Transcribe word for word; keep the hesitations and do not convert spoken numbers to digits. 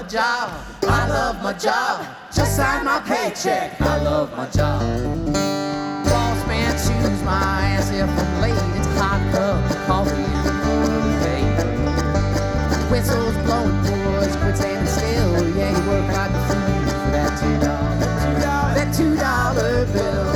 job. I love my job. Just sign my paycheck. I love my job. Boss man, choose my ass if I'm late. It's a hot cup of coffee and a motivate. Whistles blowing, boys, quit standing still. Yeah, you work like a fool for that two dollar, that two dollar bill.